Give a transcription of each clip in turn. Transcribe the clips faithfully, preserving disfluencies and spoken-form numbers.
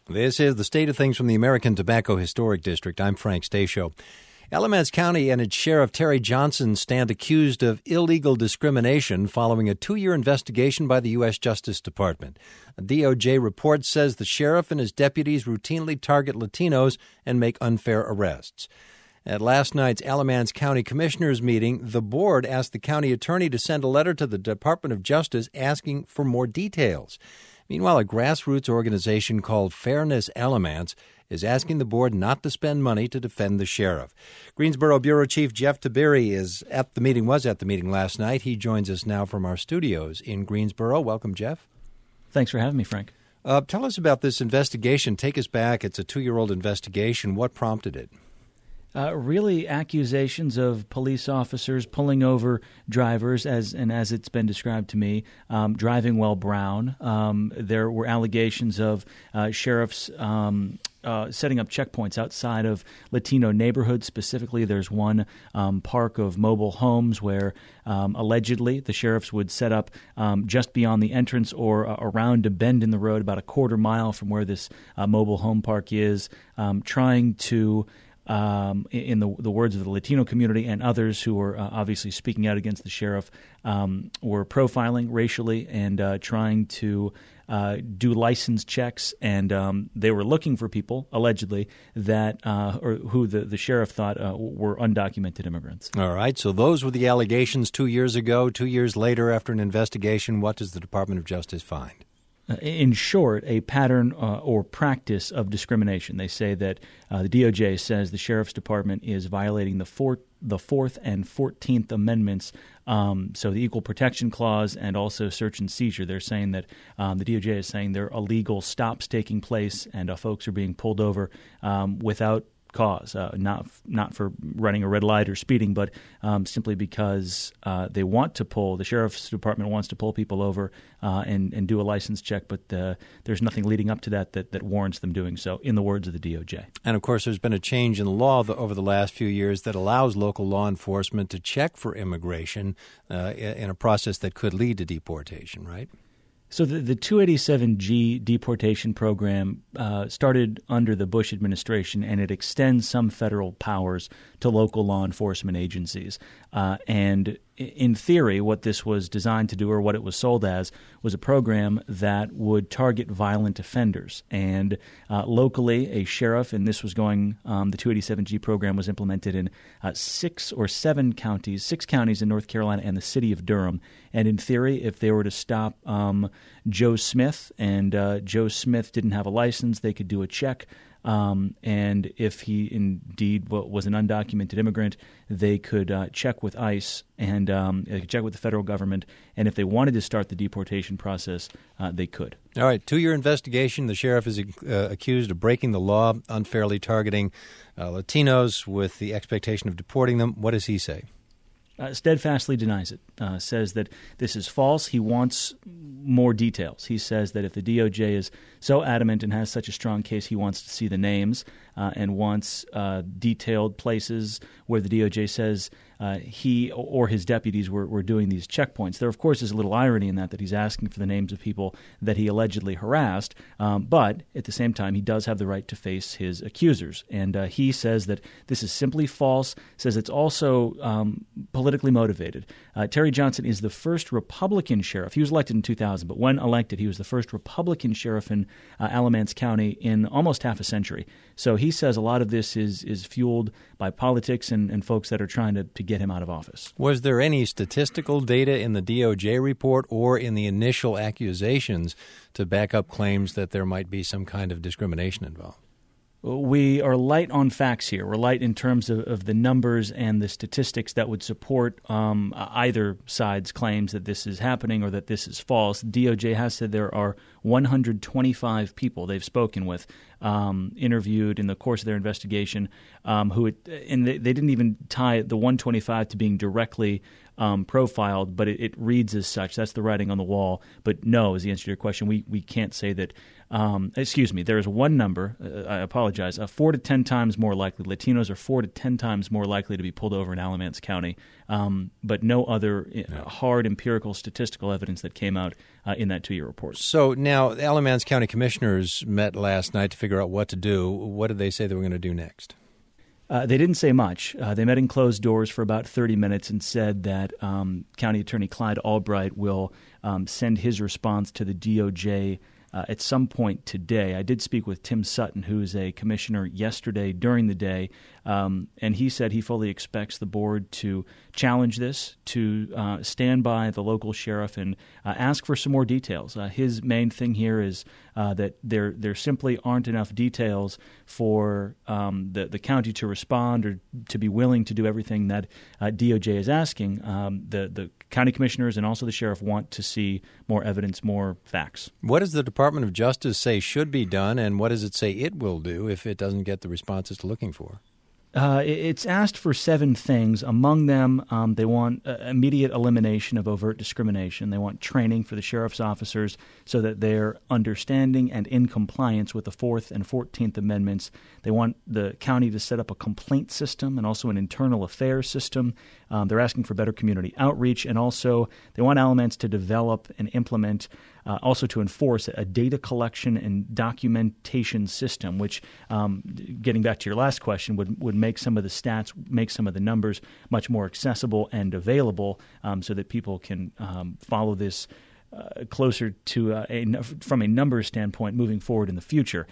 This is the State of Things from the American Tobacco Historic District. I'm Frank Stasio. Alamance County and its Sheriff Terry Johnson stand accused of illegal discrimination following a two-year investigation by the U S Justice Department. A D O J report says the sheriff and his deputies routinely target Latinos and make unfair arrests. At last night's Alamance County Commissioners meeting, the board asked the county attorney to send a letter to the Department of Justice asking for more details. Meanwhile, a grassroots organization called Fairness Alamance is asking the board not to spend money to defend the sheriff. Greensboro Bureau Chief Jeff Tiberi is at the meeting, was at the meeting last night. He joins us now from our studios in Greensboro. Welcome, Jeff. Thanks for having me, Frank. Uh, tell us about this investigation. Take us back. It's a two-year-old investigation. What prompted it? Uh, really accusations of police officers pulling over drivers, as and as it's been described to me, um, driving while brown. Um, there were allegations of uh, sheriffs um, uh, setting up checkpoints outside of Latino neighborhoods. Specifically, there's one um, park of mobile homes where um, allegedly the sheriffs would set up um, just beyond the entrance or uh, around a bend in the road about a quarter mile from where this uh, mobile home park is, um, trying to Um, in the, the words of the Latino community and others who were uh, obviously speaking out against the sheriff, um, were profiling racially and uh, trying to uh, do license checks. And um, they were looking for people, allegedly, that uh, or who the, the sheriff thought uh, were undocumented immigrants. All right. So those were the allegations two years ago. Two years later, after an investigation, what does the Department of Justice find? Uh, in short, a pattern uh, or practice of discrimination. They say that uh, the D O J says the Sheriff's Department is violating the, four, the Fourth and Fourteenth Amendments, um, so the Equal Protection Clause and also search and seizure. They're saying that um, the D O J is saying there are illegal stops taking place and uh, folks are being pulled over um, without cause, uh, not not for running a red light or speeding, but um, simply because uh, they want to pull, the Sheriff's Department wants to pull people over uh, and, and do a license check, but uh, there's nothing leading up to that, that that warrants them doing so, in the words of the D O J. And, of course, there's been a change in the law the, over the last few years that allows local law enforcement to check for immigration uh, in a process that could lead to deportation, right? So the, the two eighty-seven G deportation program uh, started under the Bush administration, and it extends some federal powers to local law enforcement agencies. Uh, and in theory, what this was designed to do, or what it was sold as, was a program that would target violent offenders. And uh, locally, a sheriff, and this was going, um, the two eighty-seven G program was implemented in uh, six or seven counties, six counties in North Carolina and the city of Durham. And in theory, if they were to stop um, Joe Smith, and uh, Joe Smith didn't have a license, they could do a check. Um, and if he indeed was an undocumented immigrant, they could uh, check with ICE and um, they could check with the federal government. And if they wanted to start the deportation process, uh, they could. All right. Two-year investigation. The sheriff is uh, accused of breaking the law, unfairly targeting uh, Latinos with the expectation of deporting them. What does he say? Uh, steadfastly denies it, uh, says that this is false. He wants more details. He says that if the D O J is so adamant and has such a strong case, he wants to see the names uh, and wants uh, detailed places where the D O J says uh, he or his deputies were, were doing these checkpoints. There, of course, is a little irony in that, that he's asking for the names of people that he allegedly harassed, um, but at the same time, he does have the right to face his accusers. And uh, he says that this is simply false, says it's also um, politically motivated. Uh, Terry Johnson is the first Republican sheriff. He was elected in two thousand, but when elected, he was the first Republican sheriff in uh, Alamance County in almost half a century. So he says a lot of this is is fueled by politics and, and folks that are trying to, to get him out of office. Was there any statistical data in the D O J report or in the initial accusations to back up claims that there might be some kind of discrimination involved? We are light on facts here. We're light in terms of, of the numbers and the statistics that would support um, either side's claims that this is happening or that this is false. D O J has said there are one hundred twenty-five people they've spoken with, um, interviewed in the course of their investigation, um, who it, and they, they didn't even tie the one hundred twenty-five to being directly um, profiled, but it, it reads as such. That's the writing on the wall. But no, is the answer to your question. We we can't say that Um, excuse me, there is one number, uh, I apologize, uh, four to ten times more likely. Latinos are four to ten times more likely to be pulled over in Alamance County, um, but no other uh, no. hard empirical statistical evidence that came out uh, in that two-year report. So now the Alamance County commissioners met last night to figure out what to do. What did they say they were going to do next? Uh, they didn't say much. Uh, they met in closed doors for about thirty minutes and said that um, County Attorney Clyde Albright will um, send his response to the D O J Uh, at some point today. I did speak with Tim Sutton, who is a commissioner, yesterday during the day, um, and he said he fully expects the board to challenge this, to uh, stand by the local sheriff and uh, ask for some more details. Uh, his main thing here is uh, that there there simply aren't enough details for um, the, the county to respond or to be willing to do everything that uh, D O J is asking. Um, the, the county commissioners and also the sheriff want to see more evidence, more facts. What does the Department of Justice say should be done, and what does it say it will do if it doesn't get the response it's looking for? Uh, it's asked for seven things. Among them, um, they want uh, immediate elimination of overt discrimination. They want training for the sheriff's officers so that they're understanding and in compliance with the Fourth and Fourteenth Amendments. They want the county to set up a complaint system and also an internal affairs system. Um, they're asking for better community outreach, and also they want Alamance to develop and implement, uh, also to enforce a data collection and documentation system, which, um, getting back to your last question, would, would make some of the stats, make some of the numbers much more accessible and available um, so that people can um, follow this uh, closer to uh, a, from a numbers standpoint moving forward in the future.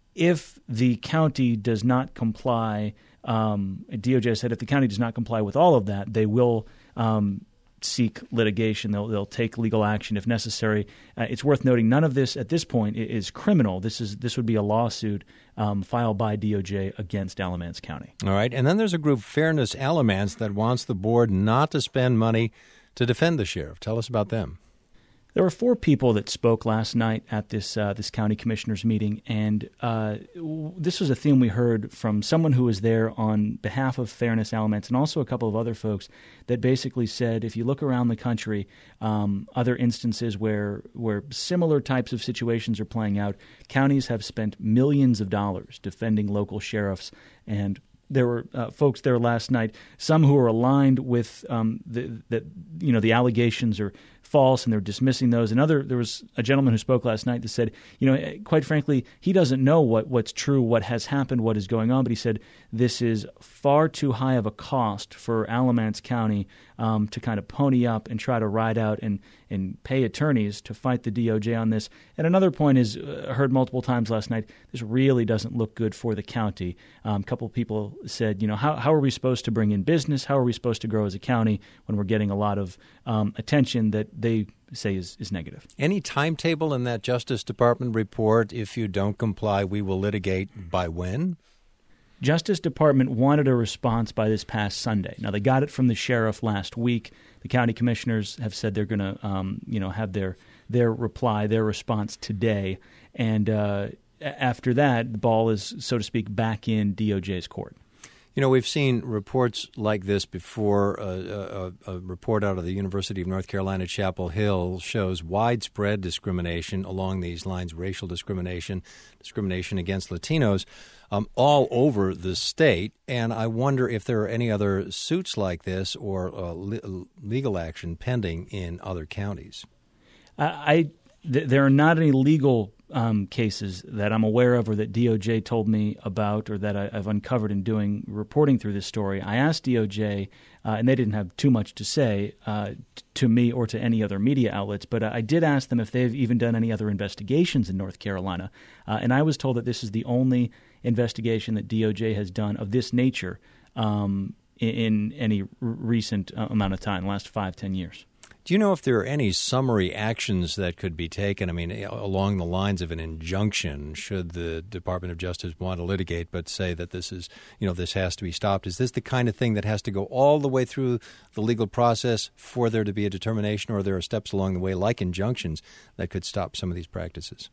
If the county does not comply, um, D O J said if the county does not comply with all of that, they will um, seek litigation. They'll, they'll take legal action if necessary. Uh, it's worth noting none of this at this point is criminal. This is this would be a lawsuit um, filed by D O J against Alamance County. All right. And then there's a group, Fairness Alamance, that wants the board not to spend money to defend the sheriff. Tell us about them. There were four people that spoke last night at this uh, this county commissioners meeting, and uh, w- this was a theme we heard from someone who was there on behalf of Fairness Alamance and also a couple of other folks that basically said if you look around the country, um, other instances where where similar types of situations are playing out, counties have spent millions of dollars defending local sheriffs, and there were uh, folks there last night, some who are aligned with um, the, that you know the allegations are false and they're dismissing those. And other, there was a gentleman who spoke last night that said, you know, quite frankly, he doesn't know what, what's true, what has happened, what is going on. But he said this is far too high of a cost for Alamance County um, to kind of pony up and try to ride out and, and pay attorneys to fight the D O J on this. And another point is, uh, heard multiple times last night, this really doesn't look good for the county. Um, a couple of people said, you know, how, how are we supposed to bring in business? How are we supposed to grow as a county when we're getting a lot of um, attention that they say is, is negative? Any timetable in that Justice Department report? If you don't comply, we will litigate. By when? Justice Department wanted a response by this past Sunday. Now, they got it from the sheriff last week. The county commissioners have said they're going to, um, you know, have their their reply, their response today. And uh, after that, the ball is, so to speak, back in D O J's court. You know, we've seen reports like this before. Uh, a, a report out of the University of North Carolina, Chapel Hill, shows widespread discrimination along these lines, racial discrimination, discrimination against Latinos, um, all over the state. And I wonder if there are any other suits like this or uh, le- legal action pending in other counties. I, I th- there are not any legal Um, cases that I'm aware of or that D O J told me about or that I, I've uncovered in doing reporting through this story. I asked D O J, uh, and they didn't have too much to say uh, t- to me or to any other media outlets, but I did ask them if they've even done any other investigations in North Carolina, uh, and I was told that this is the only investigation that D O J has done of this nature um, in, in any r- recent uh, amount of time, last five, ten years. Do you know if there are any summary actions that could be taken? I mean, along the lines of an injunction, should the Department of Justice want to litigate but say that this is, you know, this has to be stopped? Is this the kind of thing that has to go all the way through the legal process for there to be a determination, or there are steps along the way, like injunctions, that could stop some of these practices?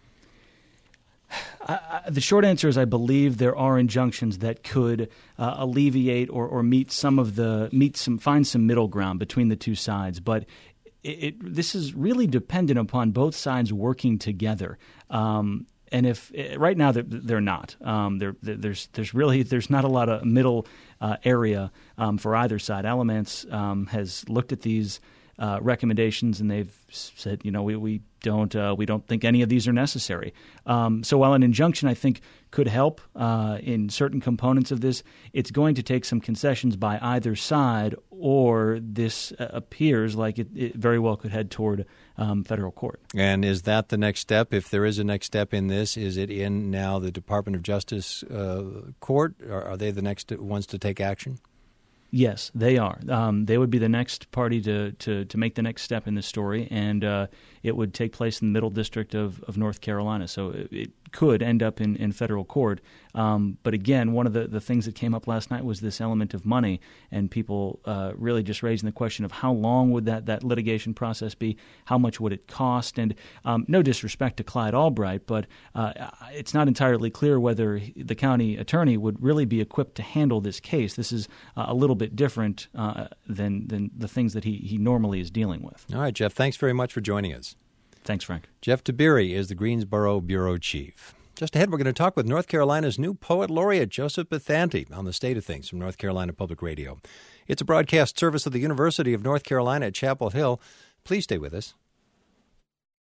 I, I, the short answer is I believe there are injunctions that could uh, alleviate or, or meet some of the meet some find some middle ground between the two sides. But it, it, this is really dependent upon both sides working together. Um, And if right now they're, they're not, um, they're, there's there's really there's not a lot of middle uh, area um, for either side. Alamance um, has looked at these uh, recommendations and they've said, you know, we we don't uh, we don't think any of these are necessary. Um, so while an injunction I think could help uh, in certain components of this, it's going to take some concessions by either side, or this uh, appears like it, it very well could head toward um, federal court. And is that the next step? If there is a next step in this, is it in now the Department of Justice uh, court? Or are they the next ones to take action? Yes, they are. Um, they would be the next party to, to, to make the next step in this story, and uh, it would take place in the Middle District of, of North Carolina. So it, it could end up in, in federal court. Um, but again, one of the, the things that came up last night was this element of money, and people uh, really just raising the question of how long would that, that litigation process be, how much would it cost, and um, no disrespect to Clyde Albright, but uh, it's not entirely clear whether the county attorney would really be equipped to handle this case. This is uh, a little bit different uh, than, than the things that he, he normally is dealing with. All right, Jeff, thanks very much for joining us. Thanks, Frank. Jeff Tiberi is the Greensboro Bureau Chief. Just ahead, we're going to talk with North Carolina's new Poet Laureate, Joseph Bethanti, on the state of things from North Carolina Public Radio. It's a broadcast service of the University of North Carolina at Chapel Hill. Please stay with us.